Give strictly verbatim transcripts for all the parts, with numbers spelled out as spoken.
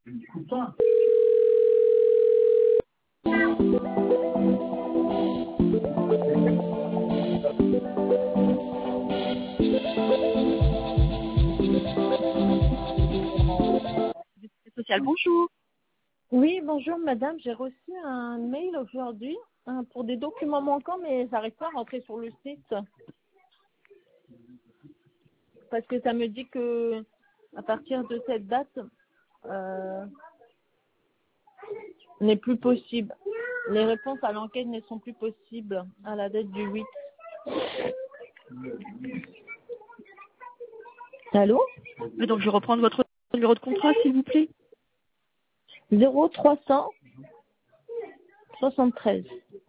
Social, bonjour. Oui, bonjour madame, j'ai reçu un mail aujourd'hui hein, pour des documents manquants, mais j'arrive pas à rentrer sur le site. Parce que ça me dit que à partir de cette date, euh, n'est plus possible. Les réponses à l'enquête ne sont plus possibles à la date du huit. Allô? Euh, Donc, je vais reprendre votre numéro de contrat, s'il vous plaît. zéro trois cent soixante-treize.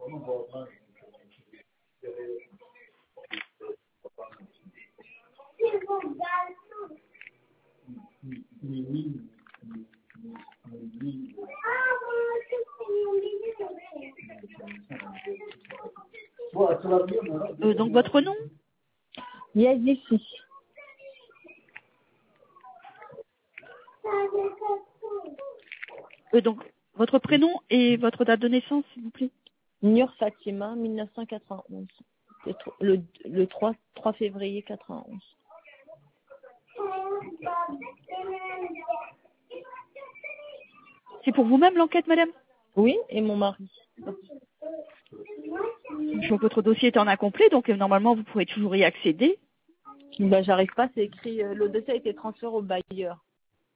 Euh, donc, votre nom? Yazifi. Euh, donc, votre prénom et votre date de naissance, s'il vous plaît. Nur Fatima, mille neuf cent quatre-vingt-onze. Le, tro- le, le trois, trois février quatre-vingt-onze. C'est pour vous-même l'enquête, madame? Oui, et mon mari. Je vois que votre dossier est en incomplet, donc euh, normalement, vous pourrez toujours y accéder. Ben, j'arrive pas, c'est écrit, euh, le dossier a été transféré au bailleur.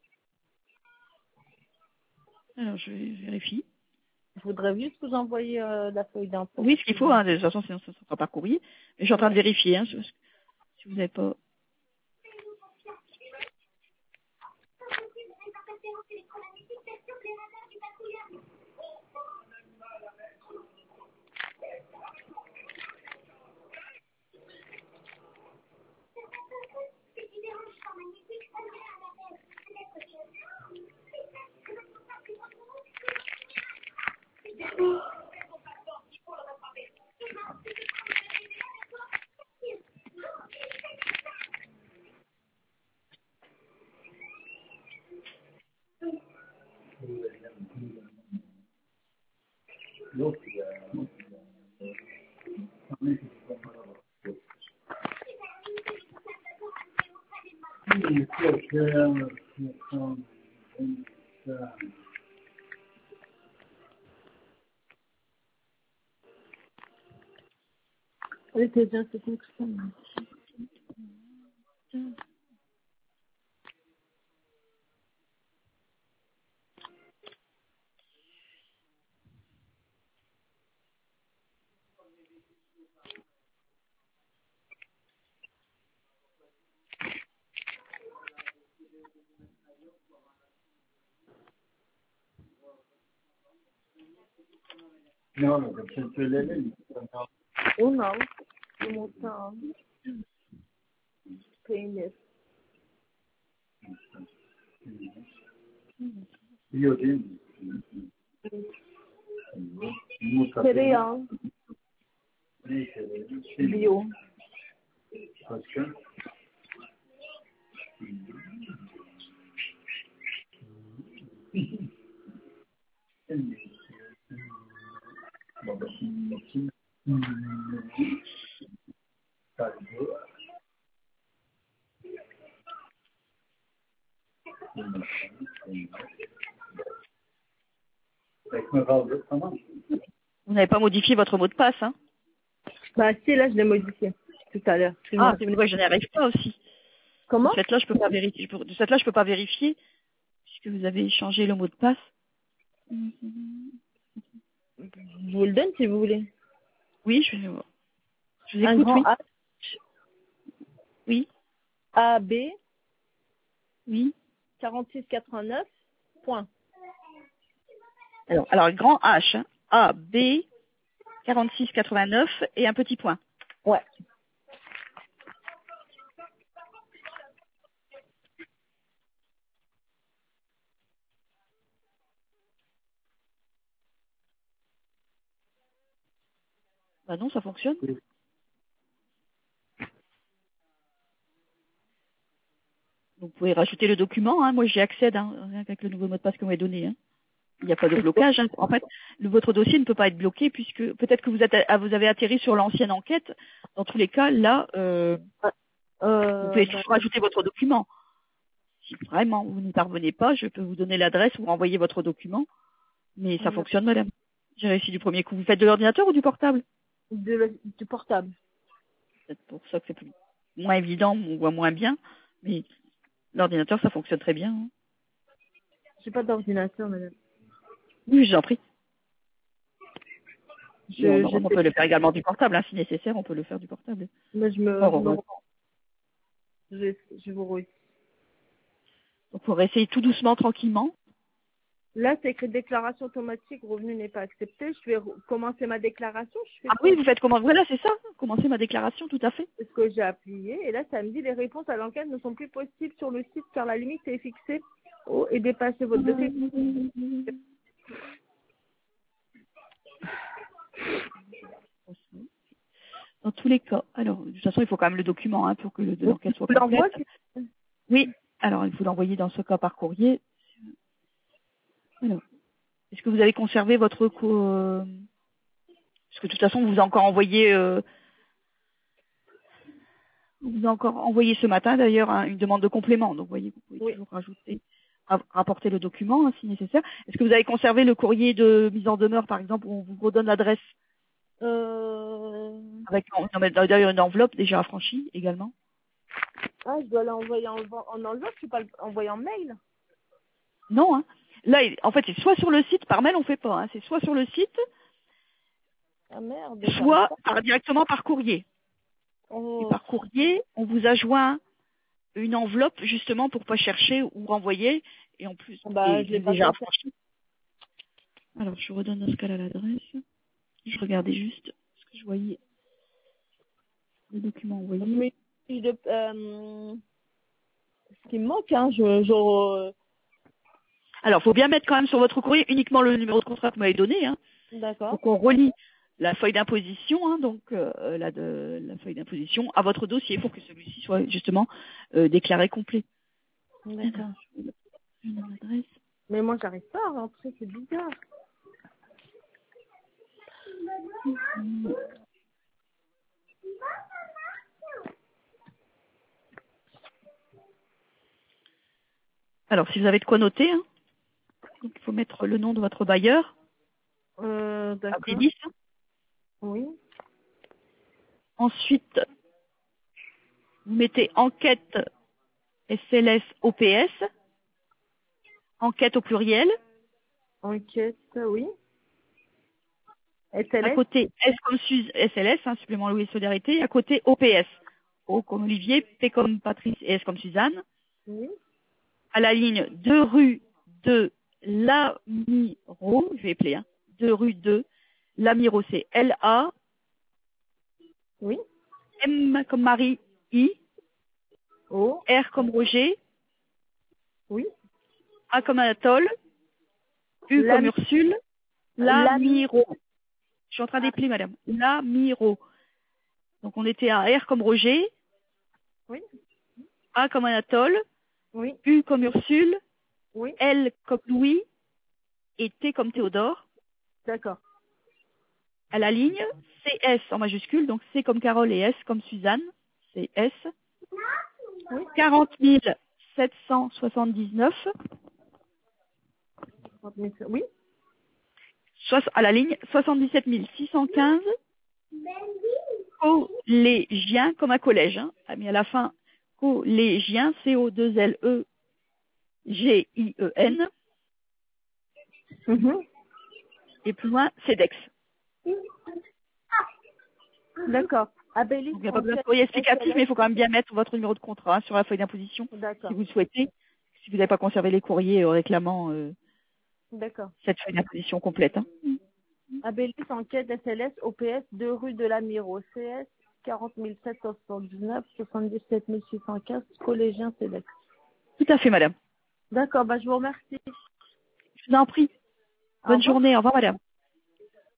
Alors, je vérifie. Je voudrais juste vous envoyer euh, la feuille d'impôt. Oui, ce qu'il faut, hein, de toute façon, sinon ça ne sera pas courrier. Mais je suis en train de vérifier, hein, si si vous n'avez pas... Oui, c'est bien, c'est tout ça. Non, non, je peux l'aider. Oh non, c'est mon temps. Pénis. Iodine. Céréales, bio. Parce que bon, ben, c'est une médecine. Pas le jour. Avec me parle de comment? Vous n'avez pas modifié votre mot de passe, hein? Bah si, là, je l'ai modifié tout à l'heure. Ah, Excuse-moi. c'est moi, je n'y arrive pas aussi. De Comment? ce fait-là, je peux pas vérifier. je peux- De ce fait-là, je peux pas vérifier puisque vous avez changé le mot de passe. Je vous le donne si vous voulez. Oui, je, vais- je vous Un écoute, grand oui. H, Oui, A, B, oui. quarante-six quatre-vingt-neuf, point. Alors, alors grand H, hein, A, B, quarante-six quatre-vingt-neuf et un petit point. Ouais. Bah non, ça fonctionne. Donc Vous pouvez rajouter le document. Hein. Moi, j'y accède, hein, rien qu'avec le nouveau mot de passe qu'on m'a donné. Hein. Il n'y a pas de blocage. Hein. En fait, le, votre dossier ne peut pas être bloqué puisque peut-être que vous, êtes, vous avez atterri sur l'ancienne enquête. Dans tous les cas, là, euh, Euh, vous pouvez bah, toujours rajouter votre document. Si vraiment vous n'y parvenez pas, je peux vous donner l'adresse ou renvoyer votre document. Mais ça fonctionne, madame. J'ai réussi du premier coup. Vous faites de l'ordinateur ou du portable? de le- du portable. C'est pour ça que c'est plus moins évident, on voit moins bien. Mais l'ordinateur, ça fonctionne très bien. Hein. J'ai pas d'ordinateur, madame. Oui, j'en prie. Je, Et on, je on sais peut le faire également du portable, hein, si nécessaire, on peut le faire du portable. Mais je me, Fort je, me heureux. je, je vous re- Donc, on va essayer tout doucement, tranquillement. Là, c'est écrit déclaration automatique, revenu n'est pas accepté. Je vais re- commencer ma déclaration. Je fais Ah quoi? oui, vous faites comment? Voilà, c'est ça. Commencer ma déclaration, tout à fait. C'est ce que j'ai appuyé. Et là, ça me dit les réponses à l'enquête ne sont plus possibles sur le site car la limite est fixée au et dépassée votre dossier. Dans tous les cas. Alors, de toute façon, il faut quand même le document hein, pour que le- l'enquête soit Vous l'envoie, complète. Oui. Alors, il faut l'envoyer dans ce cas par courrier. Alors, est-ce que vous avez conservé votre co... euh, Parce que de toute façon, vous a encore envoyé... Euh... vous a encore envoyé ce matin, d'ailleurs, hein, une demande de complément. Donc, vous voyez, vous pouvez oui. toujours rajouter, ra- rapporter le document, hein, si nécessaire. Est-ce que vous avez conservé le courrier de mise en demeure, par exemple, où on vous redonne l'adresse Euh... avec non, mais d'ailleurs une enveloppe déjà affranchie également? Ah, je dois l'envoyer en, en enveloppe, je peux pas l'envoyer en mail. Non, hein. Là, il- en fait, c'est soit sur le site, par mail on fait pas, hein. C'est soit sur le site, Ah merde, j'arrive soit pas. par- directement par courrier. Et Oh. par courrier, on vous a joint une enveloppe justement pour pas chercher ou renvoyer, et en plus, Bah, et je l'ai c'est pas déjà conservé. affranchi. Alors, je redonne dans ce cas-là l'adresse. Je regardais juste ce que je voyais, le document envoyé. Mais de, euh, ce qui me manque, hein, je, je... Alors, faut bien mettre quand même sur votre courrier uniquement le numéro de contrat que vous m'avez donné, hein. D'accord. Donc, on relie la feuille d'imposition, hein, donc euh, la, de, la feuille d'imposition à votre dossier pour que celui-ci soit justement euh, déclaré complet. D'accord. Je donne l'adresse. Mais moi, j'arrive pas à rentrer, c'est bizarre. Alors, si vous avez de quoi noter, hein, donc il faut mettre le nom de votre bailleur, Euh, d'accord. Abélis. Oui. Ensuite, vous mettez enquête S L S O P S, enquête au pluriel. Enquête, oui. À S L S. côté S comme Suze, S L S, hein, supplément Louis Solidarité. À côté O P S, O comme Olivier, P comme Patrice et S comme Suzanne. Oui. À la ligne deux rue de Lamiro, je vais appeler, hein, deux rue de Lamiro, c'est L A, Oui. M comme Marie, I, O. R comme Roger, Oui. A comme Anatole, U Lam- comme Ursule, Lam- Lamiro. Je suis en train d'épeler, madame. Lamiro. Donc on était à R comme Roger, Oui. A comme Anatole, Oui. U comme Ursule, Oui. L comme Louis et T comme Théodore. D'accord. À la ligne C S en majuscule, donc C comme Carole et S comme Suzanne, c'est S. Oui. quarante mille sept cent soixante-dix-neuf. Oui. Soix- à la ligne soixante-dix-sept mille six cent quinze. Collégien, comme un collège, hein, a mis à la fin collégien, C O deux L E G I E N, Mhm. et plus loin, CEDEX. D'accord. Abélis, Donc, il n'y a pas besoin de enquête, courrier explicatif, S L S. mais il faut quand même bien mettre votre numéro de contrat hein, sur la feuille d'imposition, D'accord. si vous le souhaitez, si vous n'avez pas conservé les courriers euh, réclamant euh, D'accord. cette feuille d'imposition complète. Hein. Abélis, enquête S L S, O P S, deux rue de Lamiro, C S, quarante mille sept cent soixante-dix-neuf, soixante-dix-sept mille six cent quinze, collégien C E D E C. Tout à fait, madame. D'accord, bah, je vous remercie. Je vous en prie. Au Bonne revoir. journée. Au revoir, madame.